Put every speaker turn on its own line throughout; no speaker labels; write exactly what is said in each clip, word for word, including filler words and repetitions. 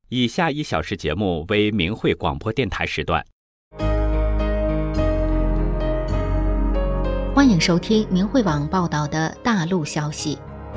以下一小时节目为明慧广播电台时段。
欢迎收听明慧网报道的大陆消息。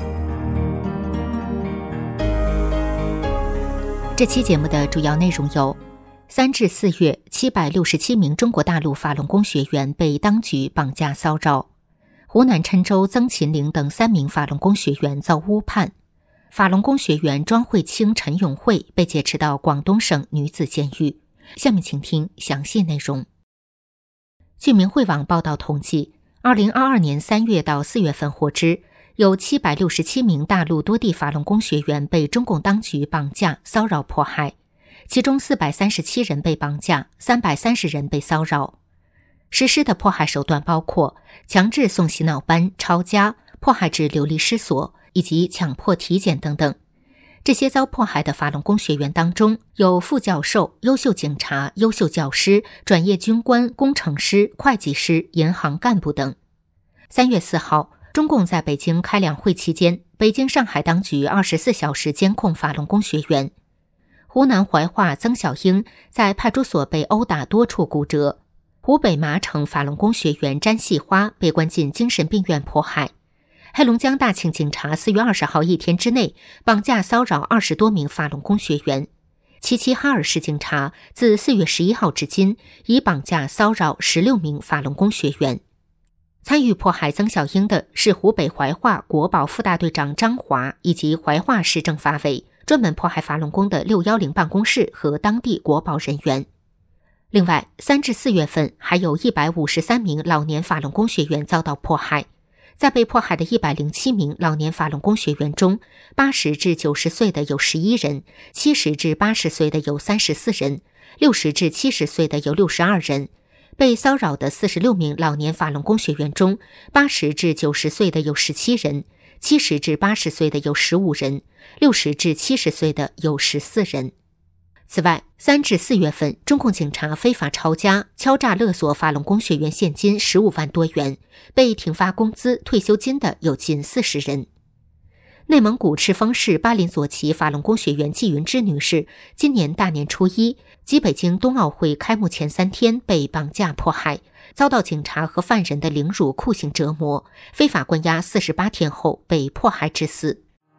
这期节目的主要内容有：三至四月，七百六十七名中国大陆法轮功学员被当局绑架骚扰；湖南郴州曾秦岭等三名法轮功学员遭诬判；法轮功学员庄慧清、陈永慧被劫持到广东省女子监狱。下面请听详细内容。据明慧网报道统计，二零二二年三月到四月份获知，有七百六十七名大陆多地法轮功学员被中共当局绑架、骚扰、迫害，其中四百三十七人被绑架，三百三十人被骚扰。实施的迫害手段包括强制送洗脑班、抄家、迫害至流离失所以及强迫体检等等。这些遭迫害的法轮功学员当中，有副教授、优秀警察、优秀教师、转业军官、工程师、会计师、银行干部等。三月四号，中共在北京开两会期间，北京、上海当局二十四小时监控法轮功学员。湖南怀化曾小英在派出所被殴打多处骨折，湖北麻城法轮功学员詹细花被关进精神病院迫害。黑龙江大庆警察四月二十号一天之内绑架骚扰二十多名法轮功学员。齐齐哈尔市警察自四月十一号至今已绑架骚扰十六名法轮功学员。参与迫害曾小英的是湖北怀化国保副大队长张华以及怀化市政法委专门迫害法轮功的六一零办公室和当地国保人员。另外，三至四月份还有一百五十三名老年法轮功学员遭到迫害。在被迫害的一百零七名老年法轮功学员中，八十至九十岁的有十一人，七十至八十岁的有三十四人，六十至七十岁的有六十二人。被骚扰的四十六名老年法轮功学员中，八十至九十岁的有十七人，七十至八十岁的有十五人，六十至七十岁的有十四人。此外，三至四月份，中共警察非法抄家、敲诈勒索法轮功学员现金十五万多元，被停发工资、退休金的有近四十人。内蒙古赤峰市巴林左旗法轮功学员季云芝女士，今年大年初一及北京冬奥会开幕前三天被绑架迫害，遭到警察和犯人的凌辱酷刑折磨，非法关押四十八天后被迫害致死。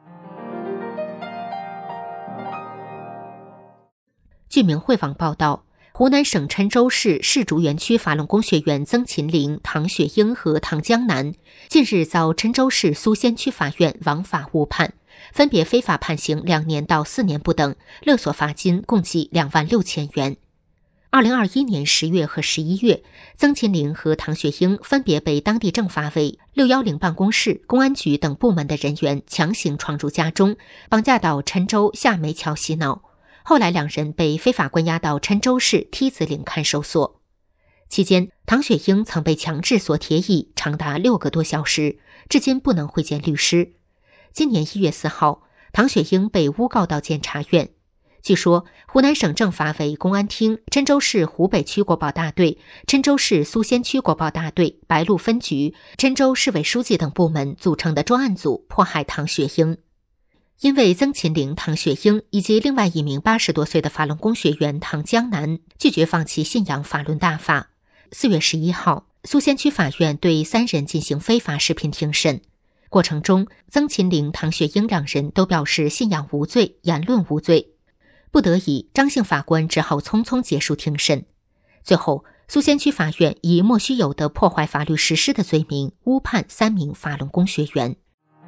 据明慧网报道，湖南省郴州市市竹园区法轮功学员曾秦岭、唐雪英和唐江南近日遭郴州市苏仙区法院枉法误判，分别非法判刑两年到四年不等，勒索罚金共计两万六千元。二零二一年十月和十一月，曾秦岭和唐雪英分别被当地政法委、六一零办公室、公安局等部门的人员强行闯入家中，绑架到郴州下梅桥洗脑。后来两人被非法关押到郴州市梯子岭看守所。期间，唐雪英曾被强制锁铁椅长达六个多小时，至今不能会见律师。今年一月四号，唐雪英被诬告到检察院。据说，湖南省政法委、公安厅、郴州市湖北区国保大队、郴州市苏仙区国保大队、白鹿分局、郴州市委书记等部门组成的专案组迫害唐雪英。因为曾秦岭、唐雪英以及另外一名八十多岁的法轮功学员唐江南拒绝放弃信仰法轮大法，四月十一号，苏仙区法院对三人进行非法视频庭审。过程中，曾秦岭、唐雪英两人都表示信仰无罪，言论无罪。不得已，张姓法官只好匆匆结束庭审。最后，苏仙区法院以莫须有的破坏法律实施的罪名诬判三名法轮功学员。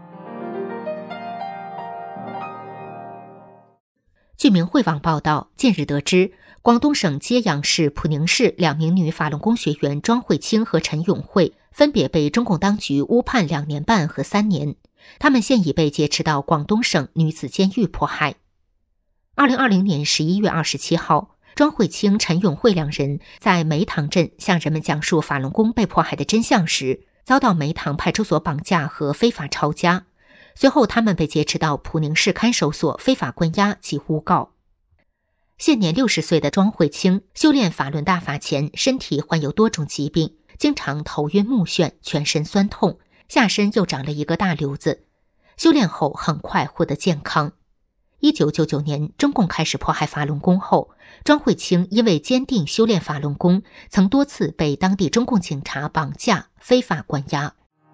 据明慧网报道，近日得知，广东省揭阳市普宁市两名女法轮功学员庄慧清和陈永慧分别被中共当局诬判两年半和三年，他们现已被劫持到广东省女子监狱迫害。二零二零年十一月二十七号，庄慧清、陈永慧两人在梅塘镇向人们讲述法轮功被迫害的真相时，遭到梅塘派出所绑架和非法抄家。随后他们被劫持到普宁市看守所非法关押及诬告。现年六十岁的庄慧清修炼法轮大法前，身体患有多种疾病，经常头晕目眩，全身酸痛，下身又长了一个大瘤子。修炼后很快获得健康。 一九九九年，中共开始迫害法轮功后，庄慧清因为坚定修炼法轮功，曾多次被当地中共警察绑架、非法关押。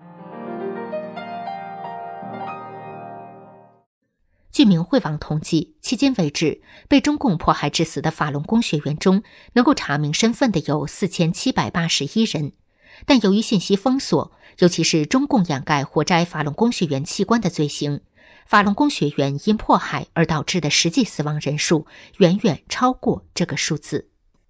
据明慧网统计，迄今为止，被中共迫害致死的法轮功学员中，能够查明身份的有四千七百八十一人。但由于信息封锁，尤其是中共掩盖活摘法轮功学员器官的罪行，法轮功学员因迫害而导致的实际死亡人数远远超过这个数字。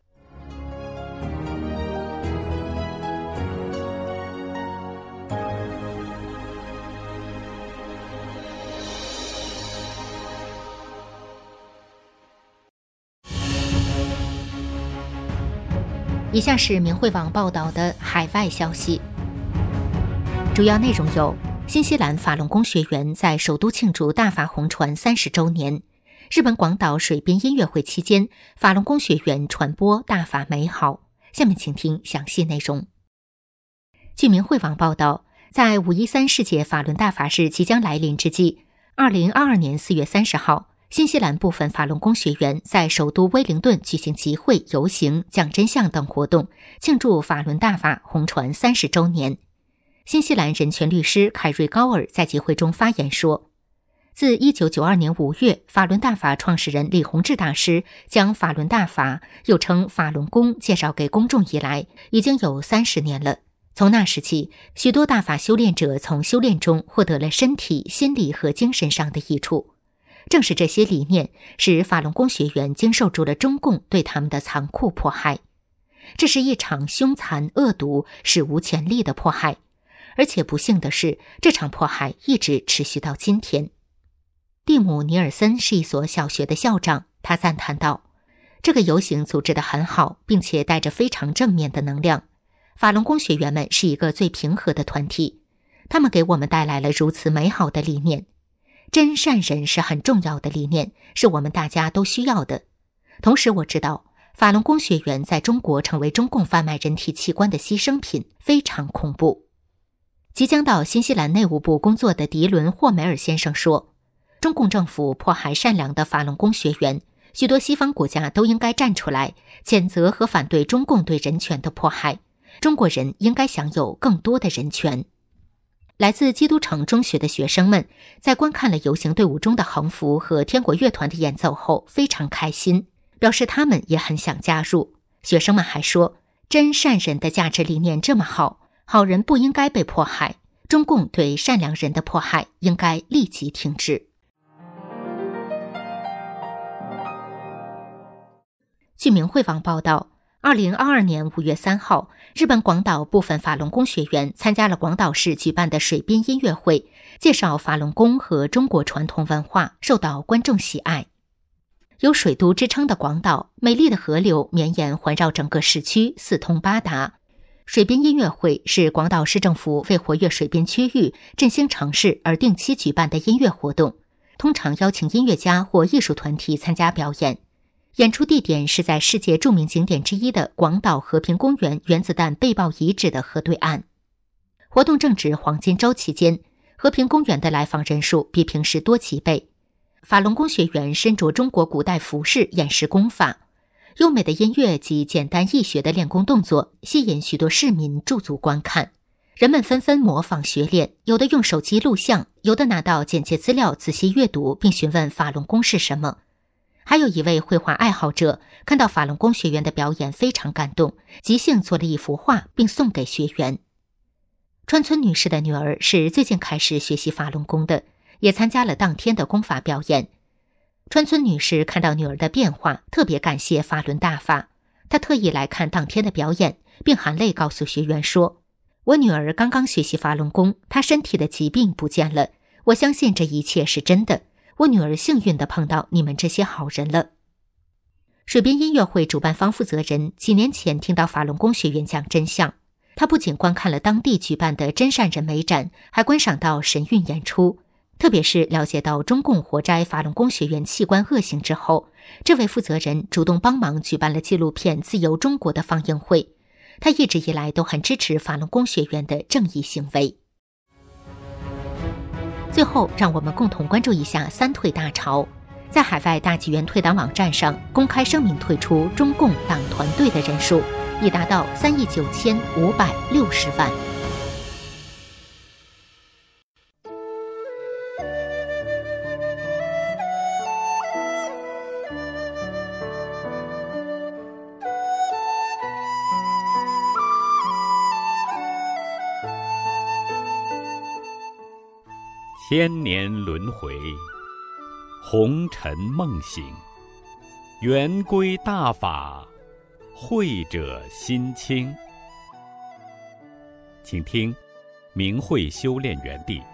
以下是明慧网报道的海外消息，主要内容有：新西兰法轮功学员在首都庆祝大法红传三十周年；日本广岛水滨音乐会期间，法轮功学员传播大法美好。下面请听详细内容。据明慧网报道，在五一三世界法轮大法日即将来临之际，二零二二年四月三十号，新西兰部分法轮功学员在首都威灵顿举行集会、游行、讲真相等活动，庆祝法轮大法红传三十周年。新西兰人权律师凯瑞·高尔在集会中发言说，自一九九二年五月，法轮大法创始人李洪志大师将法轮大法，又称法轮功，介绍给公众以来，已经有三十年了。从那时起，许多大法修炼者从修炼中获得了身体、心理和精神上的益处。正是这些理念，使法轮功学员经受住了中共对他们的残酷迫害。这是一场凶残恶毒、史无前例的迫害，而且不幸的是，这场迫害一直持续到今天。蒂姆·尼尔森是一所小学的校长，他赞叹道：“这个游行组织得很好，并且带着非常正面的能量。法轮功学员们是一个最平和的团体，他们给我们带来了如此美好的理念。真善人是很重要的理念，是我们大家都需要的。同时我知道，法轮功学员在中国成为中共贩卖人体器官的牺牲品，非常恐怖。”即将到新西兰内务部工作的迪伦·霍梅尔先生说，中共政府迫害善良的法轮功学员，许多西方国家都应该站出来，谴责和反对中共对人权的迫害。中国人应该享有更多的人权。来自基督城中学的学生们在观看了游行队伍中的横幅和天国乐团的演奏后非常开心，表示他们也很想加入。学生们还说，真善人的价值理念这么好，好人不应该被迫害，中共对善良人的迫害应该立即停止。据明慧网报道，二零二二年五月三号，日本广岛部分法轮功学员参加了广岛市举办的水滨音乐会，介绍法轮功和中国传统文化，受到观众喜爱。有水都之称的广岛，美丽的河流绵延环绕整个市区，四通八达。水滨音乐会是广岛市政府为活跃水滨区域、振兴城市而定期举办的音乐活动，通常邀请音乐家或艺术团体参加表演。演出地点是在世界著名景点之一的广岛和平公园原子弹被爆遗址的河对岸。活动正值黄金周期间，和平公园的来访人数比平时多几倍。法轮功学员身着中国古代服饰演示功法，优美的音乐及简单易学的练功动作吸引许多市民驻足观看。人们纷纷模仿学练，有的用手机录像，有的拿到简介资料仔细阅读并询问法轮功是什么。还有一位绘画爱好者看到法轮功学员的表演非常感动，即兴做了一幅画并送给学员。川村女士的女儿是最近开始学习法轮功的，也参加了当天的功法表演。川村女士看到女儿的变化，特别感谢法轮大法。她特意来看当天的表演，并含泪告诉学员说，我女儿刚刚学习法轮功，她身体的疾病不见了，我相信这一切是真的，我女儿幸运地碰到你们这些好人了。水滨音乐会主办方负责人几年前听到法轮功学员讲真相，他不仅观看了当地举办的真善人美展，还观赏到神韵演出。特别是了解到中共活摘法轮功学员器官恶行之后，这位负责人主动帮忙举办了纪录片《自由中国》的放映会。他一直以来都很支持法轮功学员的正义行为。最后，让我们共同关注一下三退大潮。 在海外大纪元退党网站上公开声明退出中共党团队的人数已达到三亿九千五百六十万。
千年轮回，红尘梦醒，圆规大法，慧者心清。请听明慧修炼园地。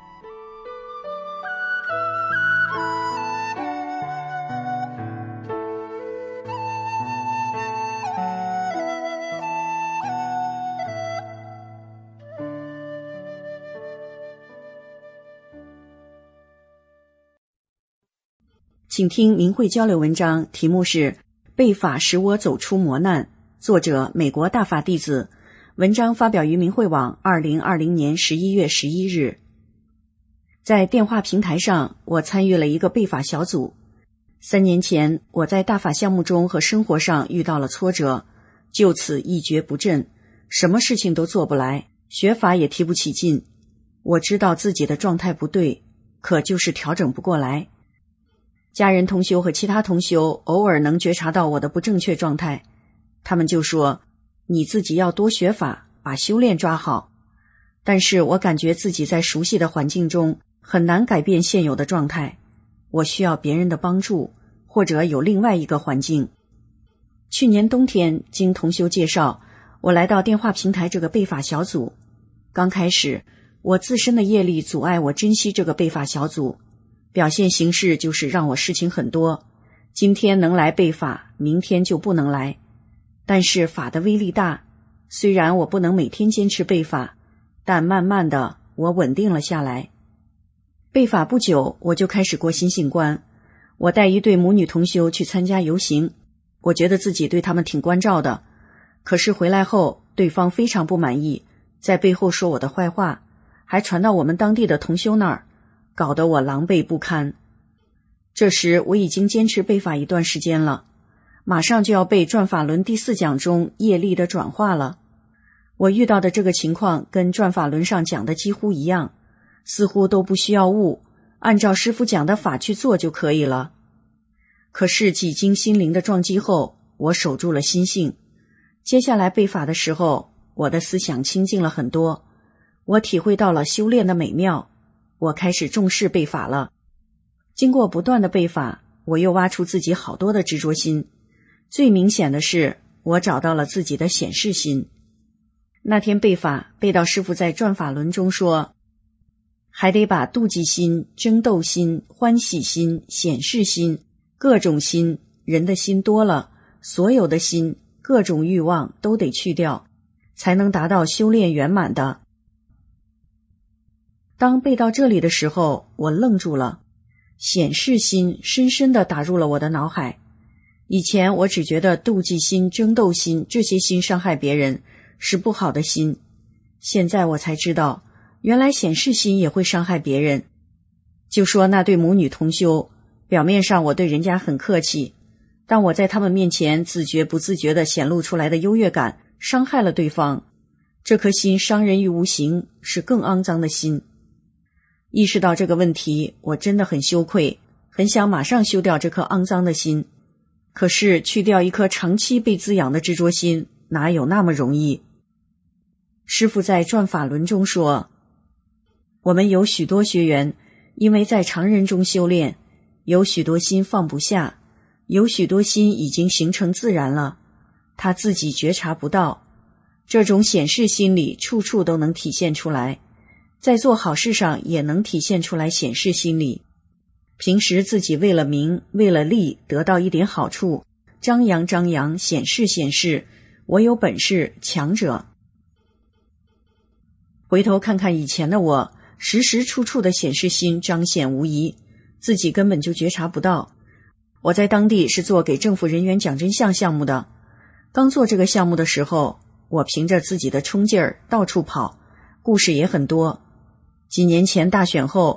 请听明慧交流文章，题目是《被法使我走出磨难》，作者美国大法弟子。文章发表于明慧网二零二零年十一月十一日。在电话平台上，我参与了一个被法小组。三年前，我在大法项目中和生活上遇到了挫折，就此一蹶不振，什么事情都做不来，学法也提不起劲。我知道自己的状态不对，可就是调整不过来。家人同修和其他同修偶尔能觉察到我的不正确状态，他们就说，你自己要多学法，把修炼抓好。但是我感觉自己在熟悉的环境中很难改变现有的状态，我需要别人的帮助，或者有另外一个环境。去年冬天，经同修介绍，我来到电话平台这个被法小组。刚开始，我自身的业力阻碍我珍惜这个被法小组，表现形式就是让我事情很多，今天能来被法，明天就不能来。但是法的威力大，虽然我不能每天坚持被法，但慢慢的我稳定了下来。被法不久，我就开始过心性观。我带一对母女同修去参加游行，我觉得自己对他们挺关照的，可是回来后对方非常不满意，在背后说我的坏话，还传到我们当地的同修那儿，搞得我狼狈不堪。这时我已经坚持被法一段时间了，马上就要背转法轮第四讲中业力的转化了。我遇到的这个情况跟转法轮上讲的几乎一样，似乎都不需要悟，按照师父讲的法去做就可以了。可是几经心灵的撞击后，我守住了心性。接下来背法的时候，我的思想清净了很多，我体会到了修炼的美妙，我开始重视背法了。经过不断的背法，我又挖出自己好多的执着心。最明显的是，我找到了自己的显示心。那天背法，背到师父在转法轮中说，还得把妒忌心、争斗心、欢喜心、显示心、各种心，人的心多了，所有的心、各种欲望都得去掉，才能达到修炼圆满的。当背到这里的时候，我愣住了，显示心深深地打入了我的脑海。以前我只觉得妒忌心、争斗心这些心伤害别人，是不好的心。现在我才知道，原来显示心也会伤害别人。就说那对母女同修，表面上我对人家很客气，但我在他们面前自觉不自觉地显露出来的优越感，伤害了对方。这颗心伤人于无形，是更肮脏的心。意识到这个问题，我真的很羞愧，很想马上修掉这颗肮脏的心。可是去掉一颗长期被滋养的执着心，哪有那么容易？师父在转法轮中说，我们有许多学员，因为在常人中修炼，有许多心放不下，有许多心已经形成自然了，他自己觉察不到。这种显示心理处处都能体现出来，在做好事上也能体现出来显示心理。平时自己为了名，为了利，得到一点好处，张扬张扬，显示显示，我有本事，强者。回头看看以前的我，时时处处的显示心彰显无疑，自己根本就觉察不到。我在当地是做给政府人员讲真相项目的，刚做这个项目的时候，我凭着自己的冲劲儿到处跑，故事也很多。几年前大选后，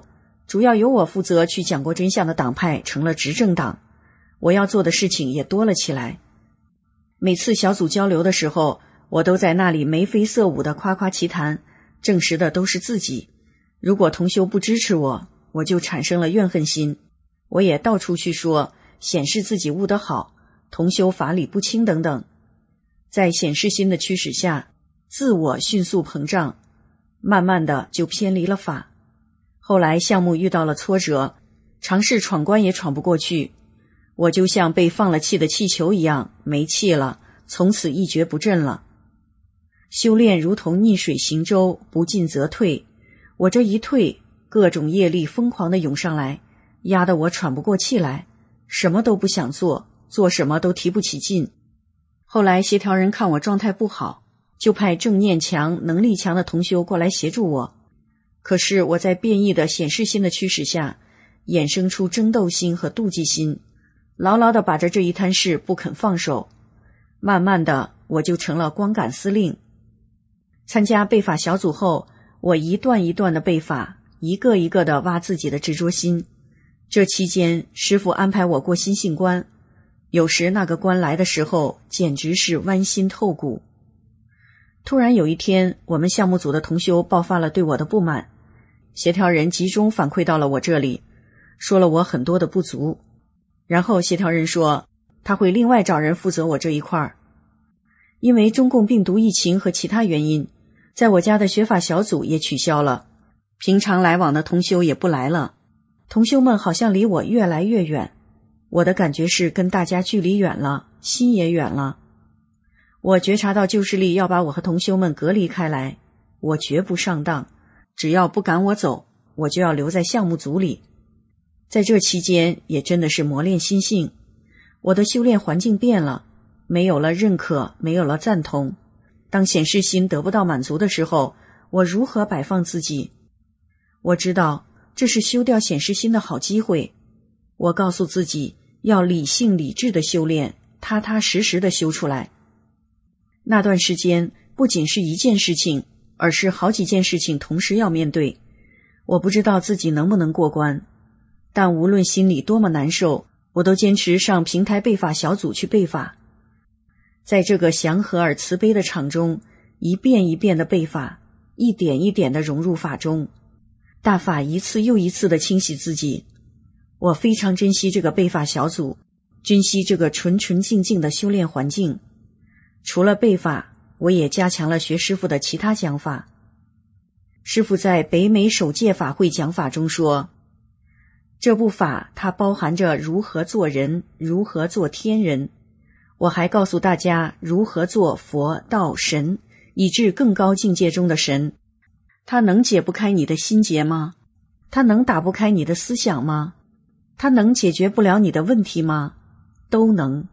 主要由我负责去讲过真相的党派成了执政党，我要做的事情也多了起来。每次小组交流的时候，我都在那里眉飞色舞的夸夸其谈，证实的都是自己。如果同修不支持我，我就产生了怨恨心，我也到处去说，显示自己悟得好，同修法理不清等等。在显示心的驱使下，自我迅速膨胀，慢慢的就偏离了法。后来项目遇到了挫折，尝试闯关也闯不过去，我就像被放了气的气球一样，没气了，从此一蹶不振了。修炼如同逆水行舟，不进则退，我这一退，各种业力疯狂地涌上来，压得我喘不过气来，什么都不想做，做什么都提不起劲。后来协调人看我状态不好，就派正念强、能力强的同修过来协助我。可是我在变异的显示心的驱使下，衍生出争斗心和妒忌心，牢牢地把着这一摊事不肯放手。慢慢的，我就成了光杆司令。参加背法小组后，我一段一段的背法，一个一个的挖自己的执着心。这期间，师父安排我过心性关，有时那个关来的时候，简直是剜心透骨。突然有一天，我们项目组的同修爆发了对我的不满，协调人集中反馈到了我这里，说了我很多的不足。然后协调人说，他会另外找人负责我这一块儿。因为中共病毒疫情和其他原因，在我家的学法小组也取消了，平常来往的同修也不来了，同修们好像离我越来越远。我的感觉是跟大家距离远了，心也远了。我觉察到旧势力要把我和同修们隔离开来，我绝不上当，只要不赶我走，我就要留在项目组里。在这期间也真的是磨练心性，我的修炼环境变了，没有了认可，没有了赞同。当显示心得不到满足的时候，我如何摆放自己？我知道这是修掉显示心的好机会。我告诉自己要理性理智的修炼，踏踏实实的修出来。那段时间不仅是一件事情，而是好几件事情同时要面对。我不知道自己能不能过关，但无论心里多么难受，我都坚持上平台背法小组去背法。在这个祥和而慈悲的场中，一遍一遍的背法，一点一点的融入法中，大法一次又一次的清洗自己。我非常珍惜这个背法小组，珍惜这个纯纯净净的修炼环境。除了背法，我也加强了学师父的其他讲法。师父在北美首届法会讲法中说，这部法它包含着如何做人，如何做天人。我还告诉大家如何做佛道神，以至更高境界中的神。它能解不开你的心结吗？它能打不开你的思想吗？它能解决不了你的问题吗？都能。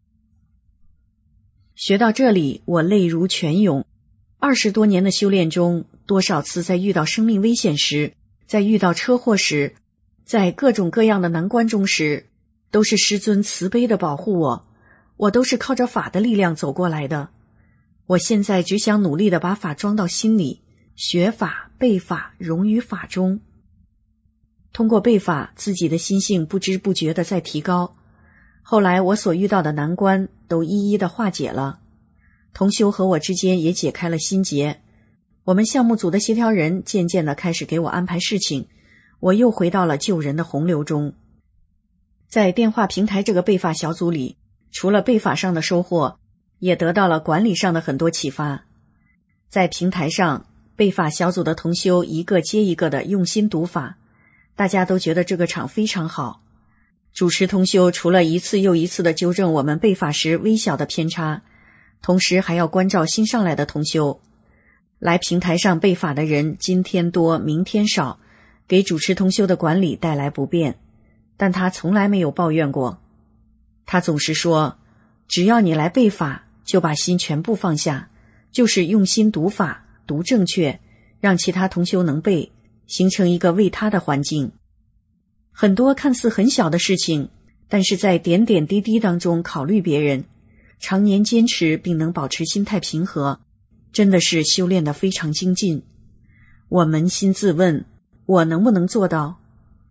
学到这里，我泪如泉涌。二十多年的修炼中，多少次在遇到生命危险时，在遇到车祸时，在各种各样的难关中时，都是师尊慈悲的保护我，我都是靠着法的力量走过来的。我现在只想努力地把法装到心里，学法、背法，融于法中。通过背法，自己的心性不知不觉地在提高。后来我所遇到的难关都一一的化解了，同修和我之间也解开了心结。我们项目组的协调人渐渐地开始给我安排事情，我又回到了救人的洪流中。在电话平台这个背法小组里，除了背法上的收获，也得到了管理上的很多启发。在平台上，背法小组的同修一个接一个的用心读法，大家都觉得这个场非常好。主持同修除了一次又一次的纠正我们背法时微小的偏差，同时还要关照新上来的同修。来平台上背法的人今天多明天少，给主持同修的管理带来不便，但他从来没有抱怨过。他总是说，只要你来背法，就把心全部放下，就是用心读法，读正确，让其他同修能背，形成一个为他的环境。很多看似很小的事情，但是在点点滴滴当中考虑别人，常年坚持并能保持心态平和，真的是修炼得非常精进。我扪心自问，我能不能做到？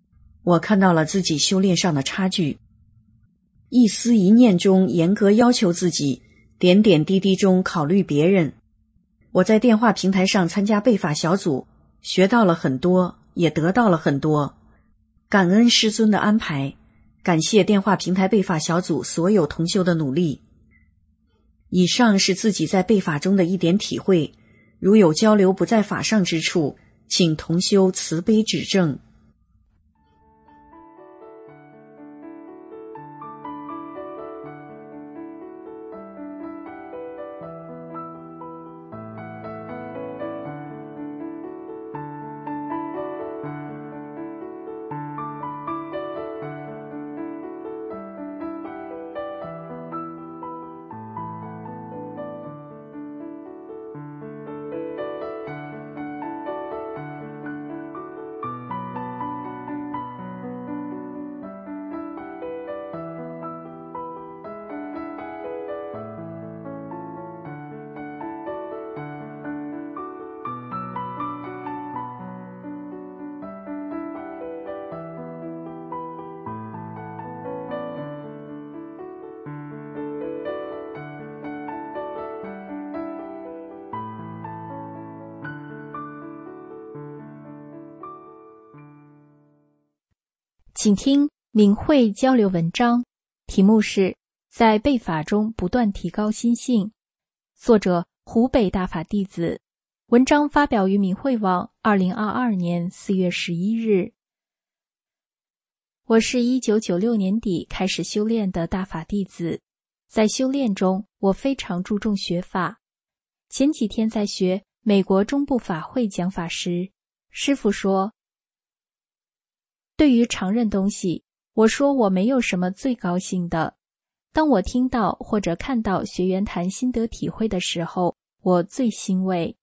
我看到了自己修炼上的差距。一思一念中严格要求自己，点点滴滴中考虑别人。我在电话平台上参加背法小组，学到了很多，也得到了很多。感恩师尊的安排，感谢电话平台背法小组所有同修的努力。以上是自己在背法中的一点体会，如有交流不在法上之处，请同修慈悲指正。
请听明慧交流文章，题目是在背法中不断提高心性，作者湖北大法弟子，文章发表于明慧网二零二二年四月十一日。我是一九九六年底开始修炼的大法弟子，在修炼中我非常注重学法。前几天在学美国中部法会讲法时，师父说，对于常认东西，我说我没有什么最高兴的。当我听到或者看到学员谈心得体会的时候，我最欣慰。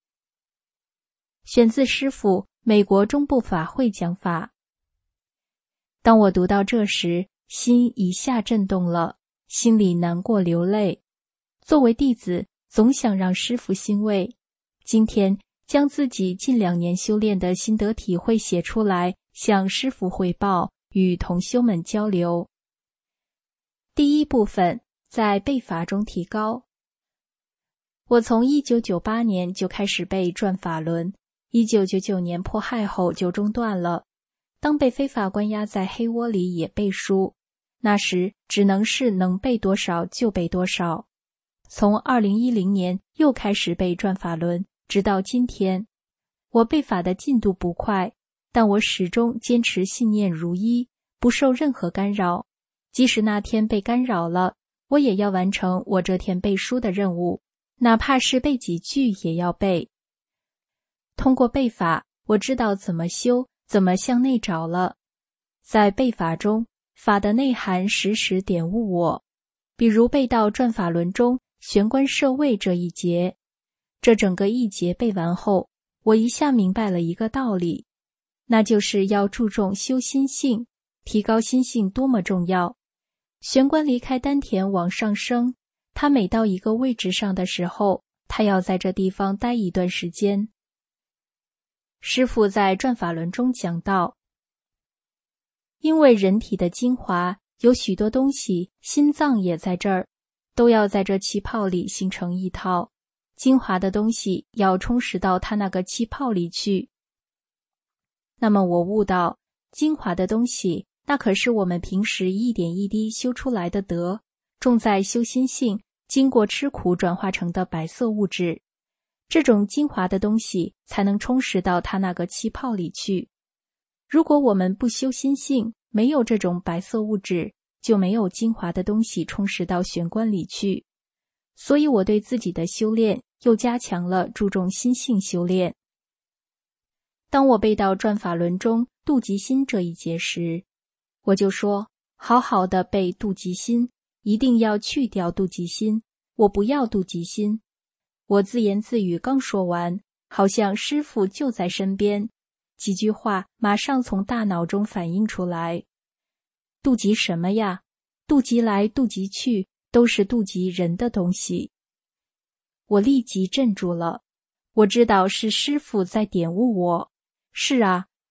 选自师父美国中部法会讲法。当我读到这时，心一下震动了，心里难过流泪。作为弟子，总想让师父欣慰。今天将自己近两年修炼的心得体会写出来，向师父汇报，与同修们交流。第一部分，在背法中提高。我从一九九八年就开始背转法轮，一九九九年迫害后就中断了。当被非法关押在黑窝里也背书，那时只能是能背多少就背多少。从二零一零年又开始背转法轮，直到今天。我背法的进度不快，但我始终坚持信念如一，不受任何干扰。即使那天被干扰了，我也要完成我这天背书的任务，哪怕是背几句也要背。通过背法，我知道怎么修，怎么向内找了。在背法中，法的内涵时时点悟我。比如背到转法轮中玄关摄位这一节，这整个一节背完后，我一下明白了一个道理，那就是要注重修心性，提高心性多么重要。玄关离开丹田往上升，它每到一个位置上的时候，它要在这地方待一段时间。师父在转法轮中讲到，因为人体的精华有许多东西，心脏也在这儿，都要在这气泡里形成一套，精华的东西要充实到它那个气泡里去。那么我悟到，精华的东西，那可是我们平时一点一滴修出来的德，重在修心性，经过吃苦转化成的白色物质。这种精华的东西才能充实到它那个气泡里去。如果我们不修心性，没有这种白色物质，就没有精华的东西充实到玄关里去。所以我对自己的修炼又加强了注重心性修炼。当我背到转法轮中妒忌心这一节时，我就说，好好的背妒忌心，一定要去掉妒忌心，我不要妒忌心。我自言自语刚说完，好像师父就在身边，几句话马上从大脑中反映出来。妒忌什么呀？妒忌来妒忌去，都是妒忌人的东西。我立即镇住了，我知道是师父在点悟我。是啊，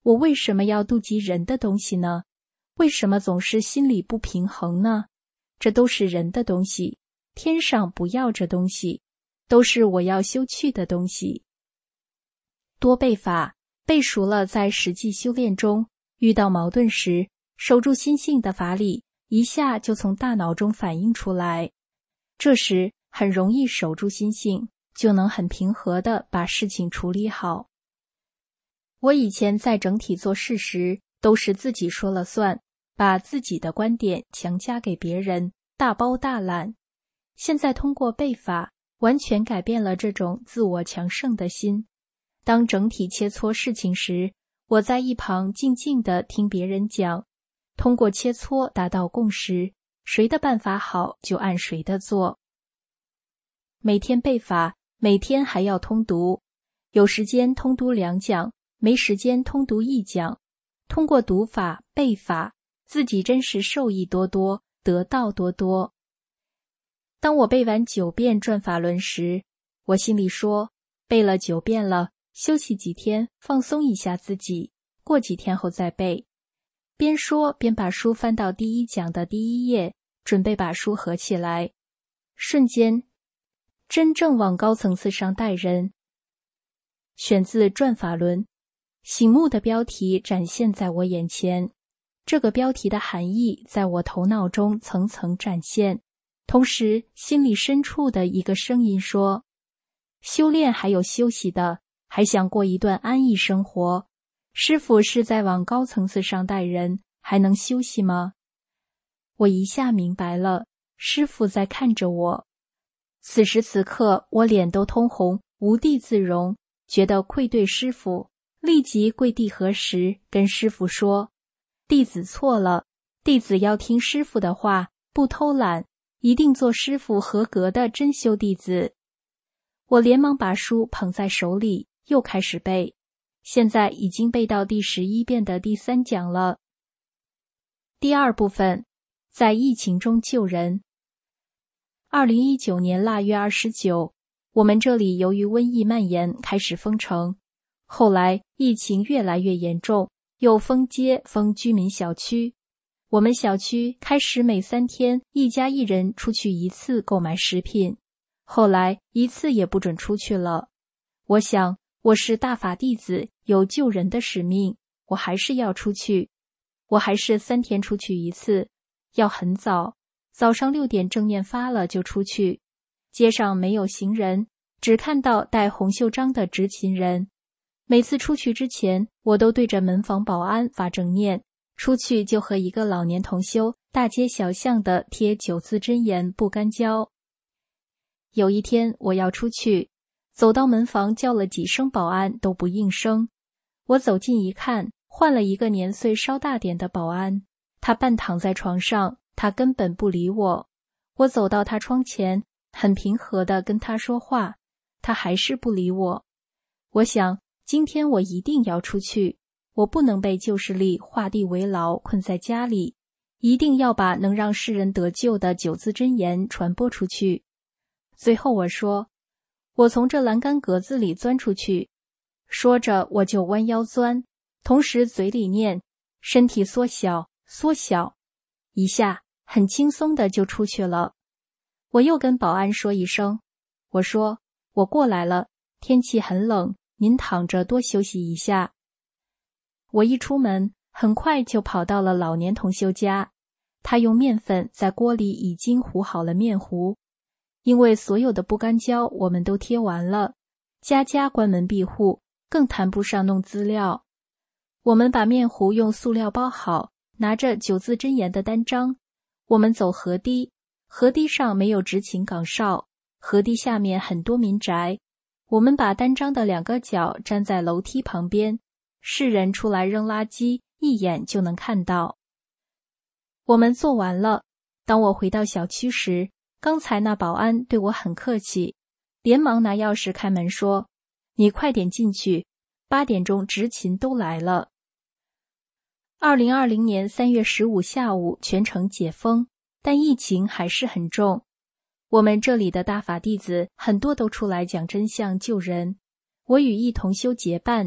我为什么要妒忌人的东西呢？为什么总是心里不平衡呢？这都是人的东西，天上不要这东西，都是我要修去的东西。多背法背熟了，在实际修炼中遇到矛盾时，守住心性的法理一下就从大脑中反映出来，这时很容易守住心性，就能很平和地把事情处理好。我以前在整体做事时，都是自己说了算，把自己的观点强加给别人，大包大揽。现在通过背法，完全改变了这种自我强盛的心。当整体切磋事情时，我在一旁静静地听别人讲，通过切磋达到共识，谁的办法好就按谁的做。每天背法，每天还要通读，有时间通读两讲，没时间通读一讲。通过读法、背法，自己真是受益多多，得道多多。当我背完九遍转法轮时，我心里说，背了九遍了，休息几天，放松一下自己，过几天后再背。边说边把书翻到第一讲的第一页，准备把书合起来。瞬间，真正往高层次上带人。选自《转法轮》，醒目的标题展现在我眼前，这个标题的含义在我头脑中层层展现，同时心里深处的一个声音说，修炼还有休息的，还想过一段安逸生活，师父是在往高层次上带人，还能休息吗？我一下明白了，师父在看着我。此时此刻，我脸都通红，无地自容，觉得愧对师父，立即跪地合十，跟师父说，弟子错了，弟子要听师父的话，不偷懒，一定做师父合格的真修弟子。我连忙把书捧在手里，又开始背，现在已经背到第十一遍的第三讲了。第二部分，在疫情中救人。二零一九年腊月二十九，我们这里由于瘟疫蔓延开始封城，后来疫情越来越严重，又封街封居民小区。我们小区开始每三天一家一人出去一次购买食品，后来一次也不准出去了。我想我是大法弟子，有救人的使命，我还是要出去。我还是三天出去一次，要很早，早上六点正念发了就出去。街上没有行人，只看到戴红袖章的执勤人。每次出去之前，我都对着门房保安发正念，出去就和一个老年同修大街小巷的贴九字真言不干交。有一天我要出去，走到门房叫了几声保安都不应声。我走近一看，换了一个年岁稍大点的保安，他半躺在床上，他根本不理我。我走到他窗前，很平和地跟他说话，他还是不理我。我想，今天我一定要出去，我不能被旧势力画地为牢，困在家里，一定要把能让世人得救的九字真言传播出去。最后我说，我从这栏杆格子里钻出去。说着我就弯腰钻，同时嘴里念，身体缩小缩小，一下很轻松的就出去了。我又跟保安说一声，我说我过来了，天气很冷，您躺着多休息一下。我一出门，很快就跑到了老年同修家，他用面粉在锅里已经糊好了面糊，因为所有的不干胶我们都贴完了，家家关门闭户，更谈不上弄资料。我们把面糊用塑料包好，拿着九字真言的单张，我们走河堤，河堤上没有执勤岗哨，河堤下面很多民宅，我们把单张的两个角站在楼梯旁边，世人出来扔垃圾，一眼就能看到。我们做完了，当我回到小区时，刚才那保安对我很客气，连忙拿钥匙开门说，你快点进去，八点钟执勤都来了。二零二零年三月十五下午全城解封，但疫情还是很重。我们这里的大法弟子很多都出来讲真相救人，我与一同修结伴，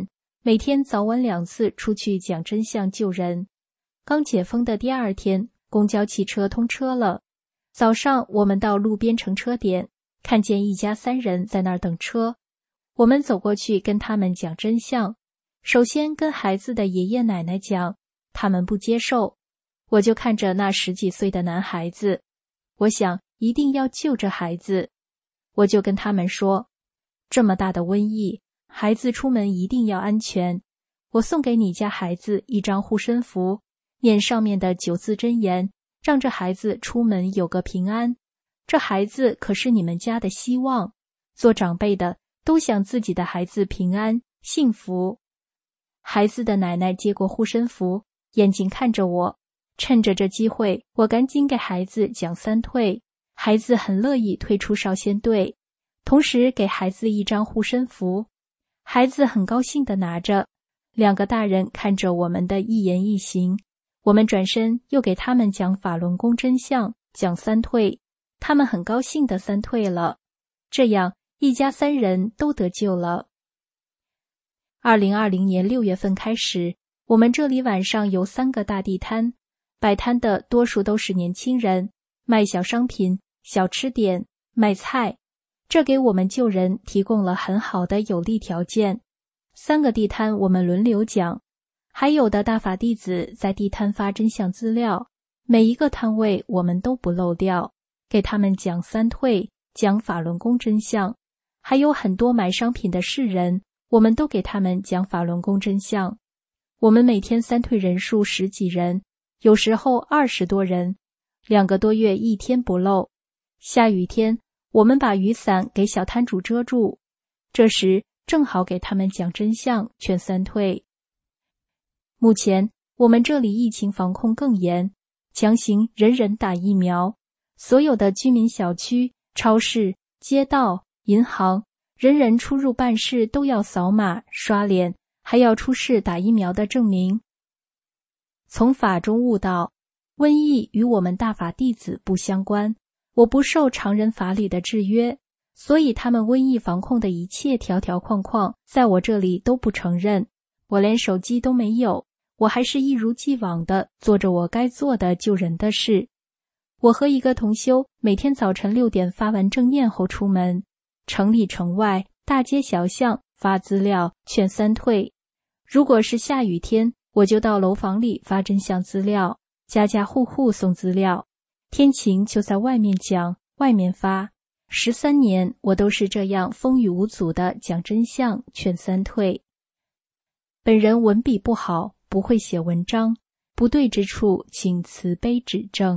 每天早晚两次出去讲真相救人。刚解封的第二天，公交汽车通车了。早上我们到路边乘车点，看见一家三人在那儿等车。我们走过去跟他们讲真相，首先跟孩子的爷爷奶奶讲，他们不接受。我就看着那十几岁的男孩子，我想一定要救这孩子。我就跟他们说，这么大的瘟疫，孩子出门一定要安全。我送给你家孩子一张护身符，念上面的九字真言，让这孩子出门有个平安。这孩子可是你们家的希望，做长辈的都想自己的孩子平安幸福。孩子的奶奶接过护身符，眼睛看着我，趁着这机会，我赶紧给孩子讲三退。孩子很乐意退出少先队，同时给孩子一张护身符。孩子很高兴地拿着，两个大人看着我们的一言一行，我们转身又给他们讲法轮功真相，讲三退，他们很高兴地三退了。这样一家三人都得救了。二零二零年六月份开始，我们这里晚上有三个大地摊，摆摊的多数都是年轻人，卖小商品、小吃点、卖菜，这给我们救人提供了很好的有利条件。三个地摊我们轮流讲，还有的大法弟子在地摊发真相资料，每一个摊位我们都不漏掉，给他们讲三退，讲法轮功真相。还有很多买商品的市人，我们都给他们讲法轮功真相。我们每天三退人数十几人，有时候二十多人，两个多月一天不漏。下雨天，我们把雨伞给小摊主遮住，这时正好给他们讲真相，劝三退。目前我们这里疫情防控更严，强行人人打疫苗，所有的居民小区、超市、街道、银行，人人出入办事都要扫码、刷脸，还要出示打疫苗的证明。从法中悟道，瘟疫与我们大法弟子不相关，我不受常人法理的制约，所以他们瘟疫防控的一切条条框框，在我这里都不承认。我连手机都没有，我还是一如既往的做着我该做的救人的事。我和一个同修每天早晨六点发完正念后出门，城里城外、大街小巷发资料，劝三退。如果是下雨天，我就到楼房里发真相资料，家家户户送资料，天晴就在外面讲，外面发。十三年，我都是这样风雨无阻地讲真相，劝三退。本人文笔不好，不会写文章，不对之处请慈悲指正。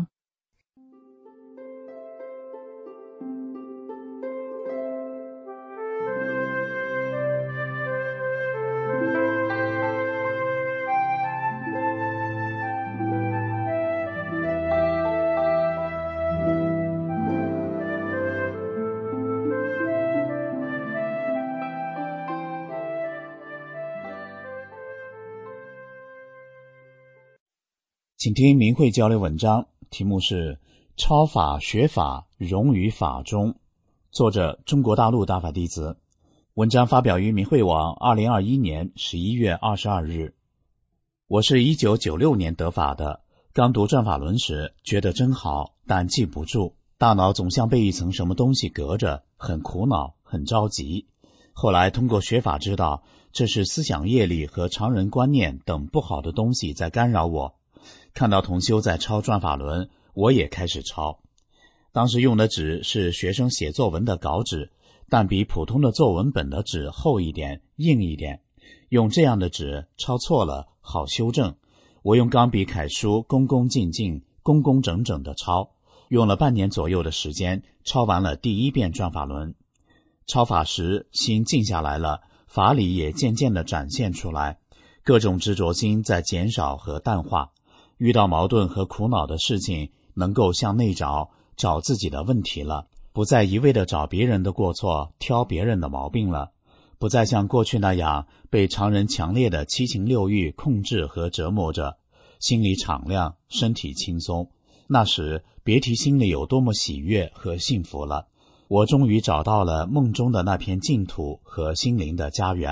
请听明慧交流文章，题目是超法学法融于法中，作者中国大陆大法弟子。文章发表于明慧网二零二一年十一月二十二日。我是一九九六年得法的，刚读转法轮时觉得真好，但记不住，大脑总像被一层什么东西隔着，很苦恼，很着急。后来通过学法知道，这是思想业力和常人观念等不好的东西在干扰我。看到同修在抄转法轮，我也开始抄。当时用的纸是学生写作文的稿纸，但比普通的作文本的纸厚一点，硬一点。用这样的纸抄错了好修正。我用钢笔楷书恭恭敬敬、工工整整的抄，用了半年左右的时间，抄完了第一遍转法轮。抄法时心静下来了，法理也渐渐地展现出来，各种执着心在减少和淡化。遇到矛盾和苦恼的事情，能够向内找，找自己的问题了，不再一味地找别人的过错，挑别人的毛病了，不再像过去那样被常人强烈的七情六欲控制和折磨着，心里敞亮，身体轻松。那时别提心里有多么喜悦和幸福了。我终于找到了梦中的那片净土和心灵的家园，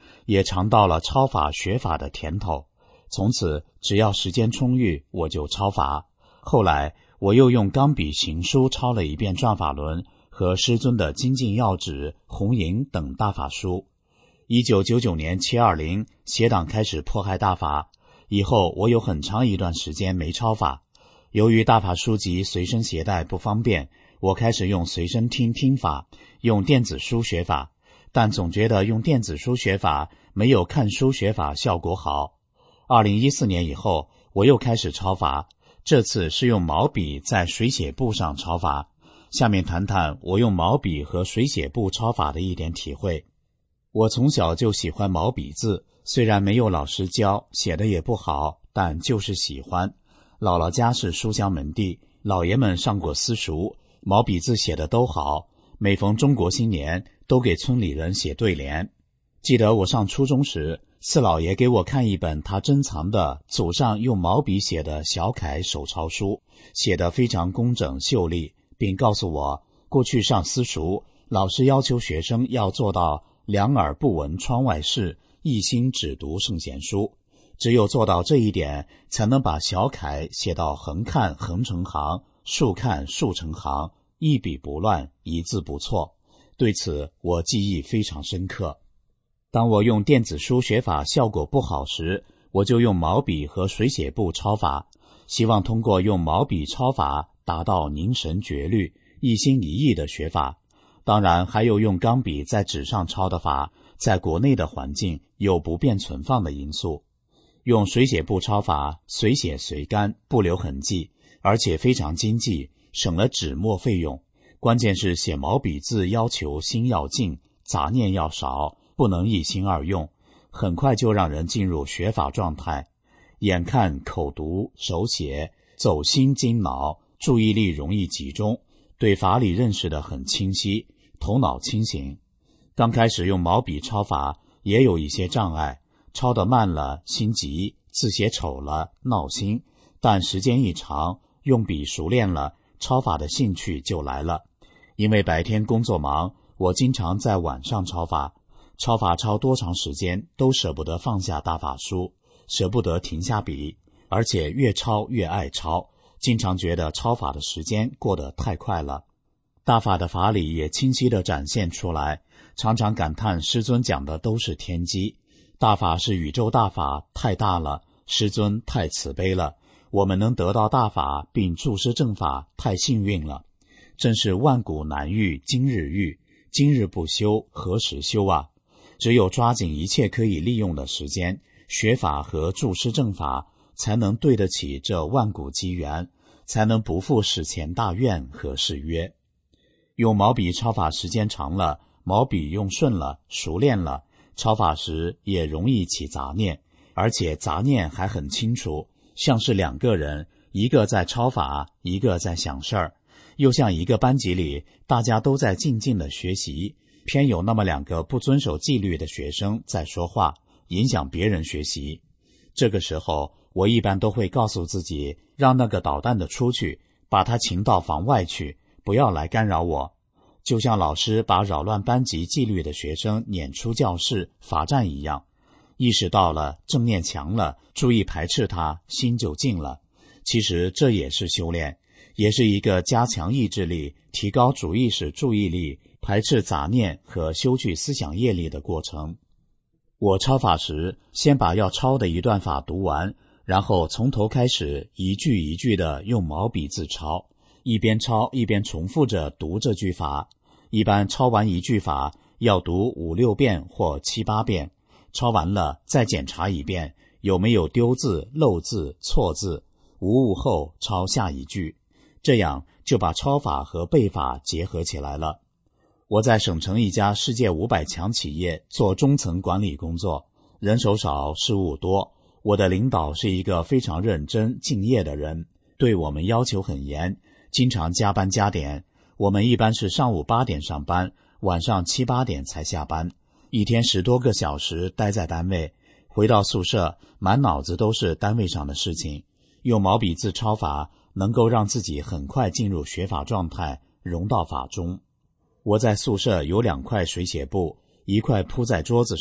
也尝到了抄法学法的甜头。从此只要时间充裕，我就抄法。后来我又用钢笔行书抄了一遍《转法轮》和师尊的《精进要旨》《红营》等大法书。一九九九年七二零，邪党开始迫害大法，以后我有很长一段时间没抄法。由于大法书籍随身携带不方便，我开始用随身听听法，用电子书学法，但总觉得用电子书学法没有看书学法效果好。二零一四年以后，我又开始抄法，这次是用毛笔在水写簿上抄法。下面谈谈我用毛笔和水写簿抄法的一点体会。我从小就喜欢毛笔字，虽然没有老师教，写的也不好，但就是喜欢。姥姥家是书香门第，老爷们上过私塾，毛笔字写的都好，每逢中国新年都给村里人写对联。记得我上初中时，四老爷给我看一本他珍藏的祖上用毛笔写的小楷手抄书，写得非常工整秀丽，并告诉我，过去上私塾，老师要求学生要做到两耳不闻窗外事，一心只读圣贤书。只有做到这一点，才能把小楷写到横看横成行，竖看竖成行，一笔不乱，一字不错。对此我记忆非常深刻。当我用电子书学法效果不好时，我就用毛笔和水写簿抄法，希望通过用毛笔抄法达到凝神绝虑、一心一意的学法。当然还有用钢笔在纸上抄的法，在国内的环境有不便存放的因素。用水写簿抄法，随写随干，不留痕迹，而且非常经济，省了纸墨费用。关键是写毛笔字要求心要静，杂念要少，不能一心二用，很快就让人进入学法状态。眼看口读手写，走心经脑，注意力容易集中，对法理认识得很清晰，头脑清醒。刚开始用毛笔抄法也有一些障碍，抄得慢了心急，字写丑了闹心，但时间一长，用笔熟练了，抄法的兴趣就来了。因为白天工作忙，我经常在晚上抄法，抄法抄多长时间都舍不得放下大法书，舍不得停下笔，而且越抄越爱抄，经常觉得抄法的时间过得太快了。大法的法理也清晰地展现出来，常常感叹师尊讲的都是天机。大法是宇宙大法，太大了，师尊太慈悲了，我们能得到大法并注释正法，太幸运了。正是万古难遇今日遇，今日不修何时修啊？只有抓紧一切可以利用的时间，学法和注释正法，才能对得起这万古机缘，才能不负史前大愿和誓约。用毛笔抄法时间长了，毛笔用顺了，熟练了，抄法时也容易起杂念，而且杂念还很清楚，像是两个人，一个在抄法，一个在想事儿，又像一个班级里大家都在静静的学习，偏有那么两个不遵守纪律的学生在说话，影响别人学习。这个时候我一般都会告诉自己，让那个捣蛋的出去，把他请到房外去，不要来干扰我。就像老师把扰乱班级纪律的学生撵出教室罚站一样，意识到了，正念强了，注意排斥他，心就静了。其实这也是修炼，也是一个加强意志力、提高主意识注意力、排斥杂念和修去思想业力的过程。我抄法时，先把要抄的一段法读完，然后从头开始一句一句的用毛笔字抄，一边抄一边重复着读这句法。一般抄完一句法要读五六遍或七八遍，抄完了再检查一遍，有没有丢字、漏字、错字，无误后抄下一句，这样就把抄法和背法结合起来了。我在省城一家世界五百强企业做中层管理工作，人手少，事务多。我的领导是一个非常认真敬业的人，对我们要求很严，经常加班加点。我们一般是上午八点上班，晚上七八点才下班，一天十多个小时待在单位，回到宿舍满脑子都是单位上的事情。用毛笔字抄法能够让自己很快进入学法状态，融到法中。我在宿舍有两块水写簿，一块铺在桌子上，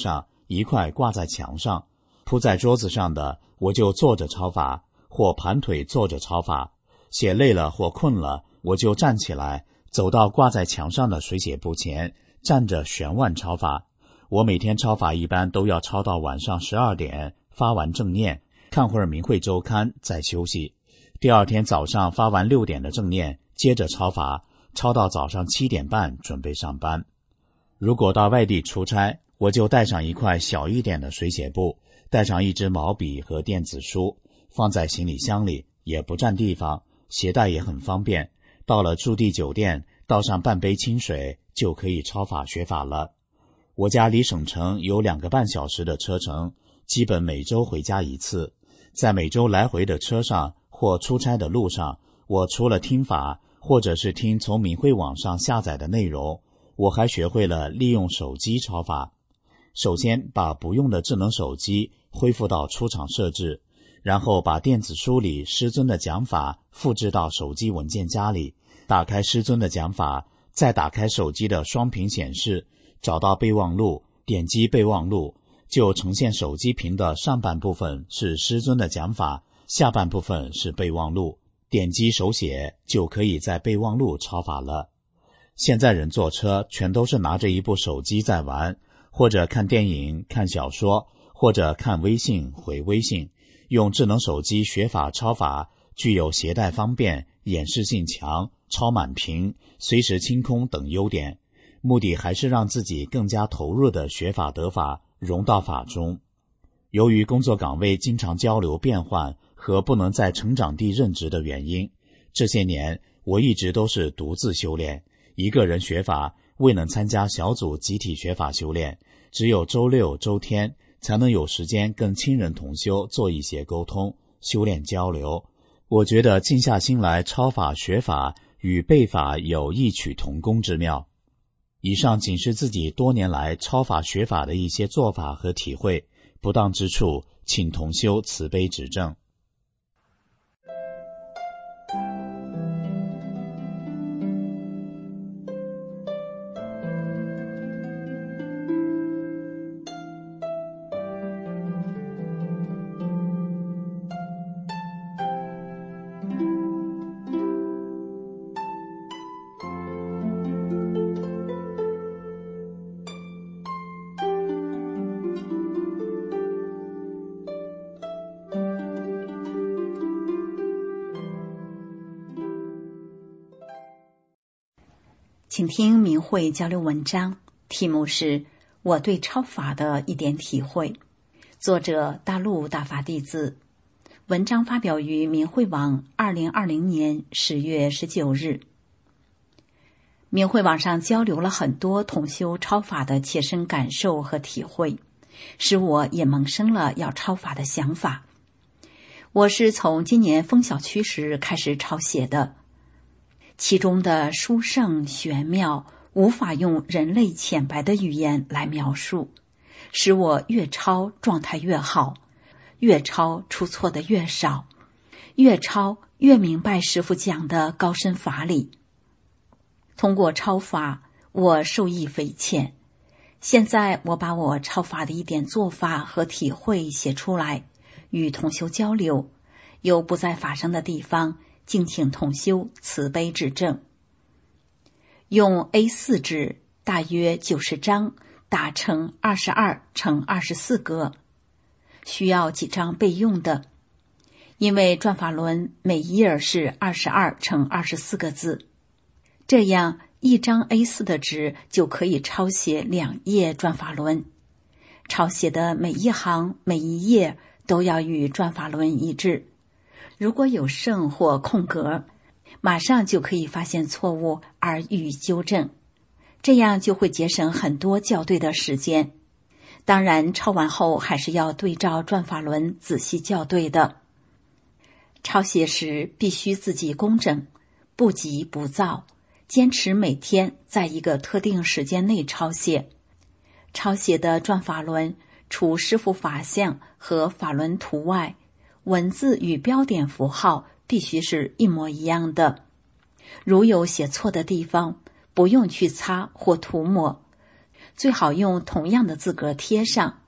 一块挂在墙上，铺在桌子上的我就坐着抄法，或盘腿坐着抄法，写累了或困了，我就站起来，走到挂在墙上的水写簿前，站着悬腕抄法。我每天抄法一般都要抄到晚上十二点，发完正念，看会儿明慧周刊，再休息。第二天早上发完六点的正念，接着抄法，抄到早上七点半准备上班。如果到外地出差，我就带上一块小一点的水写簿，带上一支毛笔和电子书，放在行李箱里，也不占地方，携带也很方便。到了驻地酒店，倒上半杯清水，就可以抄法学法了。我家离省城有两个半小时的车程，基本每周回家一次。在每周来回的车上或出差的路上，我除了听法，或者是听从明慧网上下载的内容，我还学会了利用手机抄法。首先把不用的智能手机恢复到出厂设置，然后把电子书里师尊的讲法复制到手机文件夹里，打开师尊的讲法，再打开手机的双屏显示，找到备忘录，点击备忘录，就呈现手机屏的上半部分是师尊的讲法，下半部分是备忘录，点击手写就可以在备忘录抄法了。现在人坐车全都是拿着一部手机在玩，或者看电影、看小说，或者看微信、回微信。用智能手机学法抄法，具有携带方便、演示性强、超满屏、随时清空等优点，目的还是让自己更加投入的学法得法，融到法中。由于工作岗位经常交流变换和不能在成长地任职的原因，这些年我一直都是独自修炼，一个人学法，未能参加小组集体学法修炼，只有周六周天才能有时间跟亲人同修做一些沟通、修炼交流。我觉得静下心来抄法学法与背法有异曲同工之妙。以上仅是自己多年来抄法学法的一些做法和体会，不当之处请同修慈悲指正。
请听明慧交流文章，题目是我对抄法的一点体会，作者大陆大法弟子，文章发表于明慧网二零二零年十月十九日。明慧网上交流了很多同修抄法的切身感受和体会，使我也萌生了要抄法的想法。我是从今年枫晓区时开始抄写的，其中的殊胜玄妙无法用人类浅白的语言来描述，使我越抄状态越好，越抄出错的越少，越抄越明白师父讲的高深法理。通过抄法，我受益匪浅。现在我把我抄法的一点做法和体会写出来，与同修交流，有不在法上的地方，敬请同修慈悲指正。用 A 四 纸，大约九十张，打成二十二乘二十四格，需要几张备用的。因为转法轮每一页是二十二乘二十四个字，这样一张 A 四 的纸就可以抄写两页转法轮。抄写的每一行每一页都要与转法轮一致。如果有剩或空格，马上就可以发现错误而予以纠正，这样就会节省很多校对的时间。当然，抄完后还是要对照转法轮仔细校对的。抄写时必须字迹工整，不急不躁，坚持每天在一个特定时间内抄写。抄写的转法轮除师父法相和法轮图外，文字与标点符号必须是一模一样的。如有写错的地方，不用去擦或涂抹，最好用同样的字格贴上，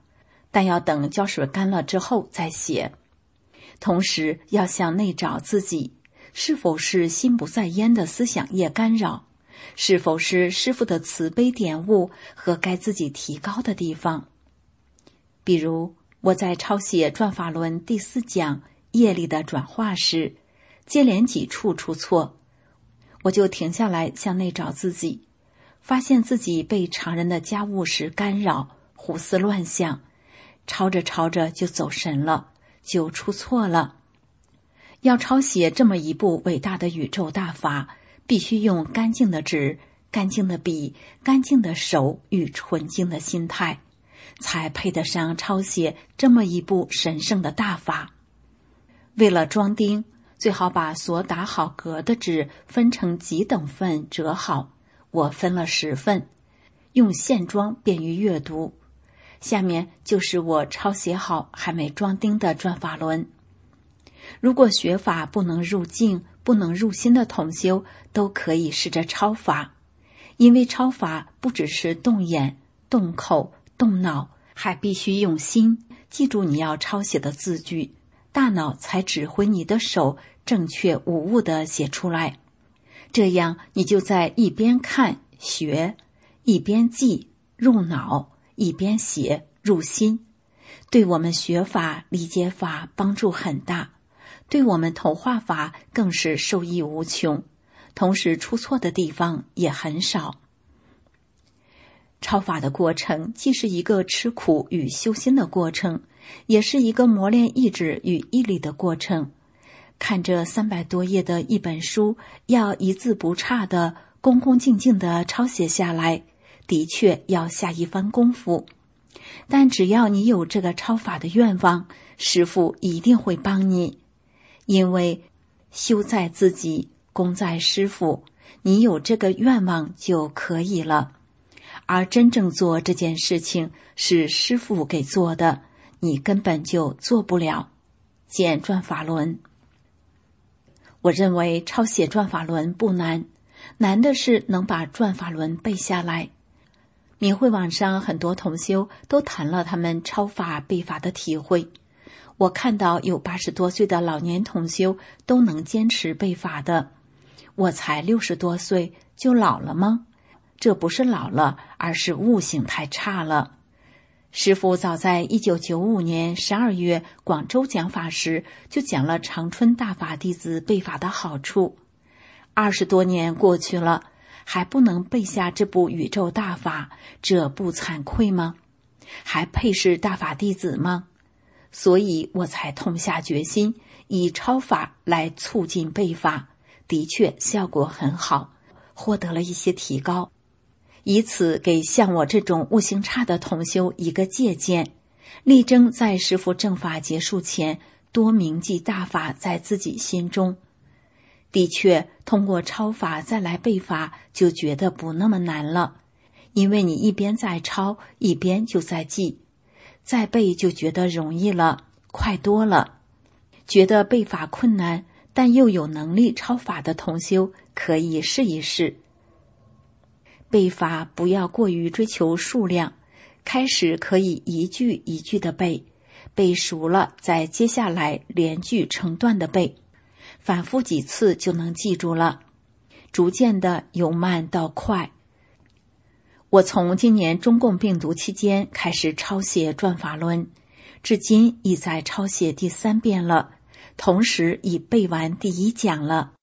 但要等胶水干了之后再写。同时要向内找自己，是否是心不在焉的思想业干扰，是否是师父的慈悲点悟和该自己提高的地方。比如我在抄写转法轮第四讲业力的转化时，接连几处出错，我就停下来向内找自己，发现自己被常人的家务事干扰，胡思乱想，抄着抄着就走神了，就出错了。要抄写这么一部伟大的宇宙大法，必须用干净的纸、干净的笔、干净的手与纯净的心态，才配得上抄写这么一部神圣的大法。为了装订，最好把所打好格的纸分成几等份折好，我分了十份，用线装便于阅读。下面就是我抄写好还没装订的转法轮。如果学法不能入境、不能入心的同修，都可以试着抄法，因为抄法不只是动眼、动口、动脑，还必须用心，记住你要抄写的字句，大脑才指挥你的手正确无误地写出来。这样你就在一边看学，一边记入脑，一边写入心，对我们学法理解法帮助很大，对我们投化法更是受益无穷，同时出错的地方也很少。抄法的过程既是一个吃苦与修心的过程，也是一个磨练意志与毅力的过程。看这三百多页的一本书，要一字不差的恭恭敬敬的抄写下来，的确要下一番功夫。但只要你有这个抄法的愿望，师父一定会帮你。因为修在自己，功在师父，你有这个愿望就可以了。而真正做这件事情是师父给做的，你根本就做不了。见转法轮。我认为抄写转法轮不难，难的是能把转法轮背下来。明慧网上很多同修都谈了他们抄法背法的体会，我看到有八十多岁的老年同修都能坚持背法的。我才六十多岁，就老了吗？这不是老了，而是悟性太差了。师父早在一九九五年十二月广州讲法时，就讲了长春大法弟子背法的好处。二十多年过去了，还不能背下这部宇宙大法，这不惭愧吗？还配是大法弟子吗？所以我才痛下决心，以抄法来促进背法，的确效果很好，获得了一些提高。以此给像我这种悟性差的同修一个借鉴，力争在师父正法结束前多铭记大法在自己心中。的确，通过抄法再来背法就觉得不那么难了，因为你一边在抄，一边就在记，再背就觉得容易了，快多了。觉得背法困难，但又有能力抄法的同修可以试一试。背法不要过于追求数量，开始可以一句一句的背，背熟了再接下来连句成段的背，反复几次就能记住了，逐渐的由慢到快。我从今年中共病毒期间开始抄写转法轮，至今已在抄写第三遍了，同时已背完第一讲了。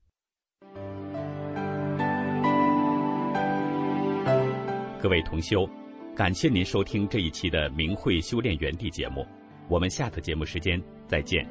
各位同修，感谢您收听这一期的明慧修炼园地节目，我们下次节目时间再见。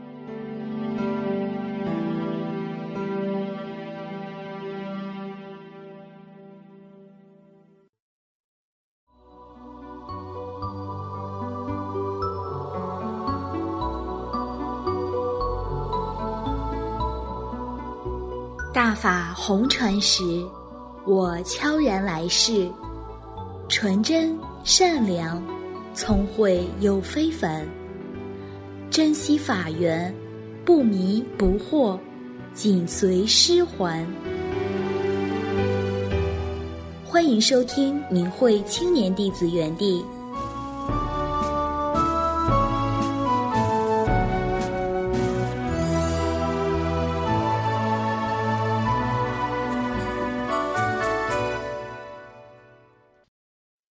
大法红传时，我悄然来世，纯真善良，聪慧又非凡，珍惜法缘，不迷不惑，紧随师还。欢迎收听明慧青年弟子园地。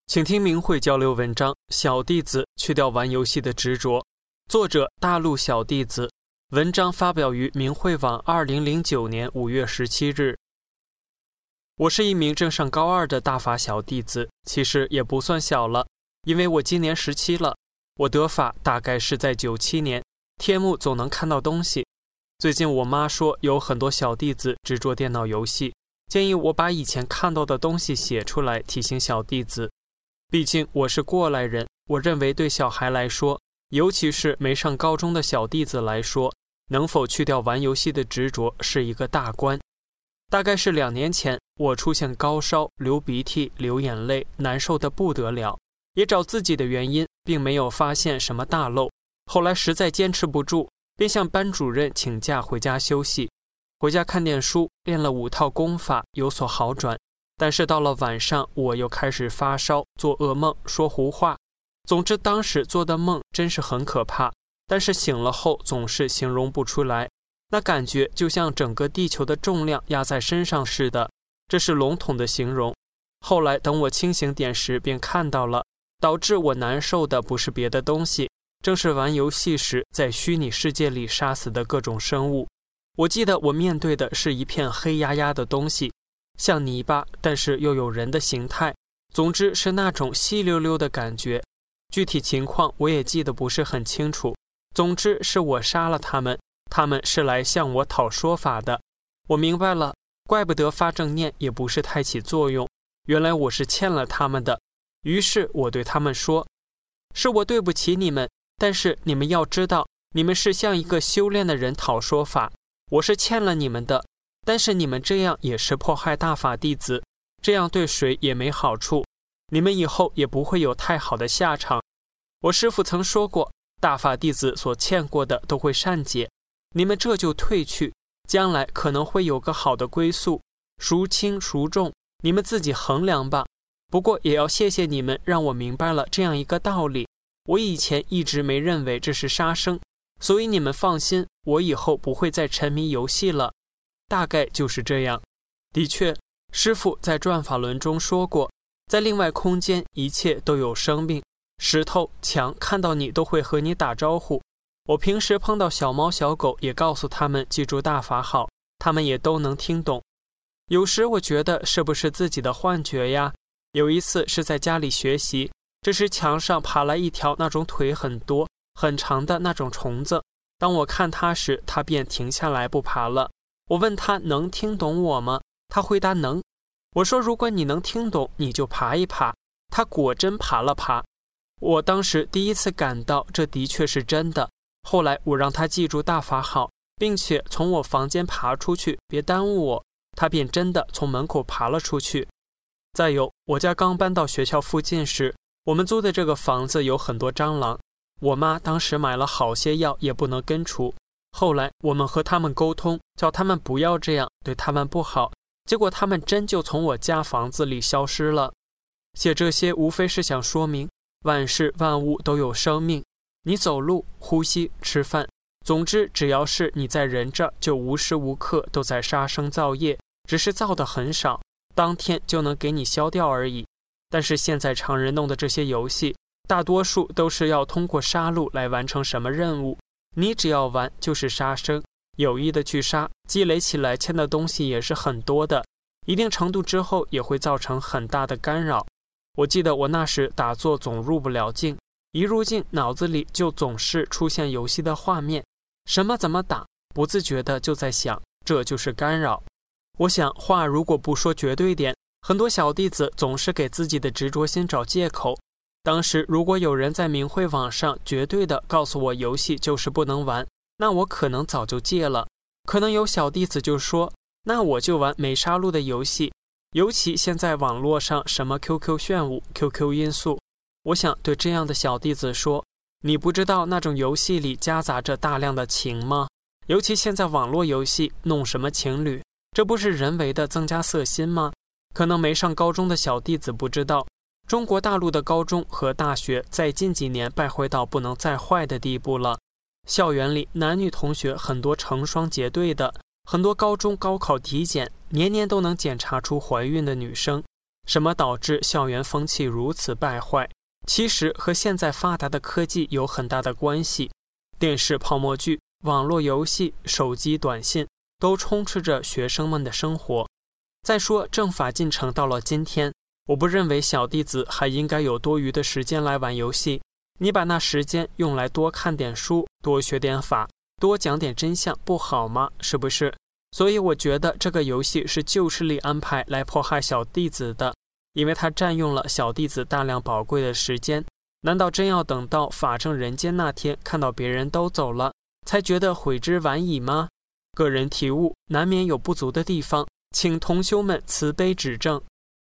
请听明慧交流文章《小弟子去掉玩游戏的执着》，作者大陆小弟子，文章发表于明慧网二零零九年五月十七日。我是一名正上高二的大法小弟子，其实也不算小了，因为我今年十七了。我得法大概是在九七年，天幕总能看到东西。最近我妈说有很多小弟子执着电脑游戏，建议我把以前看到的东西写出来提醒小弟子。毕竟我是过来人，我认为对小孩来说，尤其是没上高中的小弟子来说，能否去掉玩游戏的执着是一个大关。大概是两年前，我出现高烧、流鼻涕、流眼泪，难受得不得了，也找自己的原因，并没有发现什么大漏。后来实在坚持不住，便向班主任请假回家休息。回家看点书，练了五套功法，有所好转。但是到了晚上，我又开始发烧，做噩梦，说胡话。总之当时做的梦真是很可怕，但是醒了后总是形容不出来，那感觉就像整个地球的重量压在身上似的，这是笼统的形容。后来等我清醒点时便看到了，导致我难受的不是别的东西，正是玩游戏时在虚拟世界里杀死的各种生物。我记得我面对的是一片黑压压的东西，像泥巴，但是又有人的形态，总之是那种稀溜溜的感觉。具体情况我也记得不是很清楚，总之是我杀了他们，他们是来向我讨说法的。我明白了，怪不得发正念也不是太起作用，原来我是欠了他们的。于是我对他们说，是我对不起你们，但是你们要知道，你们是向一个修炼的人讨说法，我是欠了你们的。但是你们这样也是迫害大法弟子，这样对谁也没好处，你们以后也不会有太好的下场。我师父曾说过，大法弟子所欠过的都会善解，你们这就退去，将来可能会有个好的归宿，孰轻孰重，你们自己衡量吧。不过也要谢谢你们，让我明白了这样一个道理，我以前一直没认为这是杀生，所以你们放心，我以后不会再沉迷游戏了。大概就是这样。的确，师父在转法轮中说过，在另外空间一切都有生命，石头、墙看到你都会和你打招呼。我平时碰到小猫小狗也告诉他们记住大法好，他们也都能听懂。有时我觉得是不是自己的幻觉呀？有一次是在家里学习，这时墙上爬来一条那种腿很多很长的那种虫子，当我看它时，它便停下来不爬了。我问他能听懂我吗？他回答能。我说如果你能听懂，你就爬一爬。他果真爬了爬。我当时第一次感到这的确是真的。后来我让他记住大法好，并且从我房间爬出去，别耽误我，他便真的从门口爬了出去。再有，我家刚搬到学校附近时，我们租的这个房子有很多蟑螂，我妈当时买了好些药也不能根除。后来我们和他们沟通，叫他们不要这样，对他们不好，结果他们真就从我家房子里消失了。写这些无非是想说明，万事万物都有生命，你走路、呼吸、吃饭，总之只要是你在人这，就无时无刻都在杀生造业，只是造的很少，当天就能给你消掉而已。但是现在常人弄的这些游戏，大多数都是要通过杀戮来完成什么任务，你只要玩就是杀生，有意的去杀，积累起来欠的东西也是很多的，一定程度之后也会造成很大的干扰。我记得我那时打坐总入不了境，一入境脑子里就总是出现游戏的画面，什么怎么打，不自觉的就在想，这就是干扰。我想话如果不说绝对点，很多小弟子总是给自己的执着心找借口。当时如果有人在明慧网上绝对的告诉我游戏就是不能玩，那我可能早就戒了。可能有小弟子就说，那我就玩没杀戮的游戏，尤其现在网络上什么 Q Q 炫舞、Q Q 音速，我想对这样的小弟子说，你不知道那种游戏里夹杂着大量的情吗？尤其现在网络游戏弄什么情侣，这不是人为的增加色心吗？可能没上高中的小弟子不知道，中国大陆的高中和大学在近几年败坏到不能再坏的地步了。校园里男女同学很多成双结对的，很多高中高考体检年年都能检查出怀孕的女生， 什么导致校园风气如此败坏？其实和现在发达的科技有很大的关系。电视泡沫剧、网络游戏、手机短信都充斥着学生们的生活。再说政法进程到了今天，我不认为小弟子还应该有多余的时间来玩游戏。你把那时间用来多看点书，多学点法，多讲点真相，不好吗？是不是？所以我觉得这个游戏是旧势力安排来迫害小弟子的，因为它占用了小弟子大量宝贵的时间。难道真要等到法正人间那天，看到别人都走了，才觉得悔之晚矣吗？个人体悟难免有不足的地方，请同修们慈悲指正。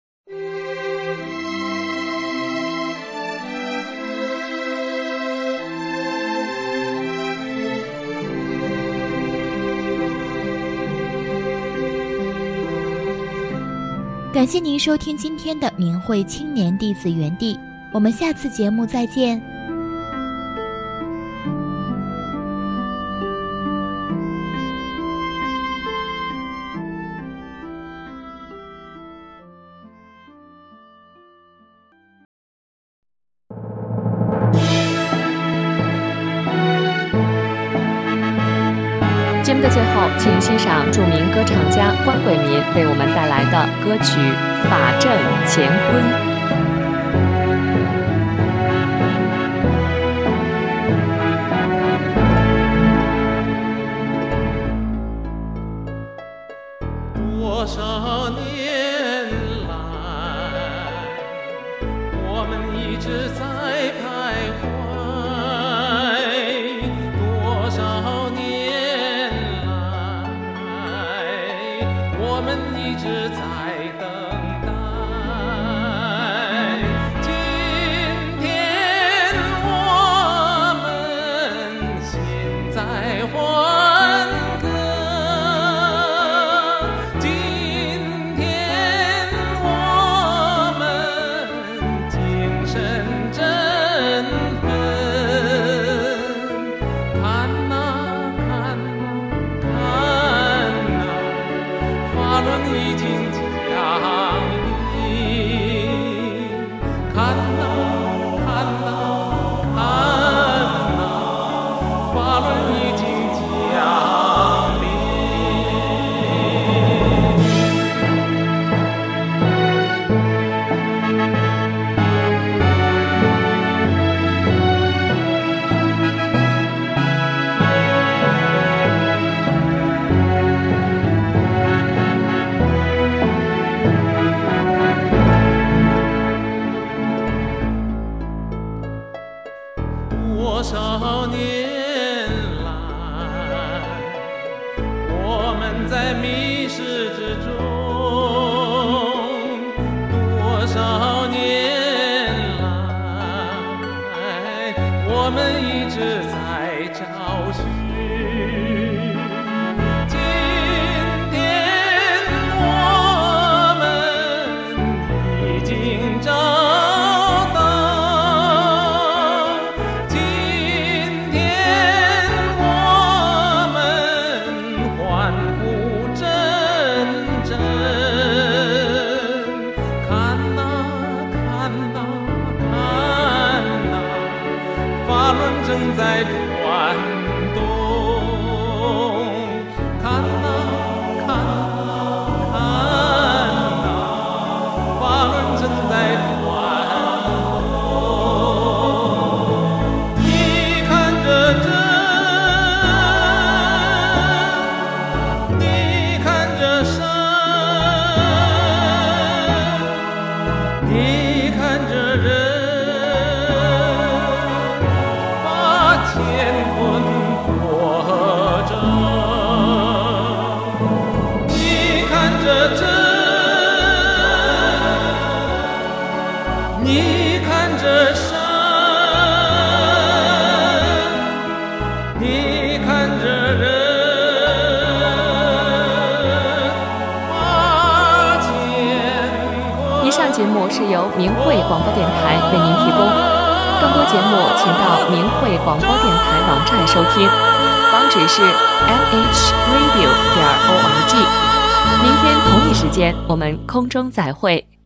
感谢您收听今天的明慧青年弟子园地，我们下次节目再见。
节目的最后，请欣赏著名歌唱家关伟民为我们带来的歌曲《法正乾坤》。
多少年来，我们一直在徘徊，多少年我们一直在等待，今天我们心在欢歌，今天我们精神振奋，看哪看哪看哪，法轮已经降临，看哪看哪看哪，法轮已经降临。多少年来，我们在迷失之中，多少年来，我们一直在找寻，今天我们已经找到，今天我们欢呼阵阵，看哪看哪看哪，法轮正在转动，看哪看哪看哪，法轮正在转动。你看这针，你看这山，你看这人，把乾坤破正。你看这针，你看这山，你看这人，把乾坤。
以上节目是由明慧广播电台为您提供，更多节目请到明慧广播电台网站收听，网址是 m h radio 点 org。明天同一时间，我们空中再会。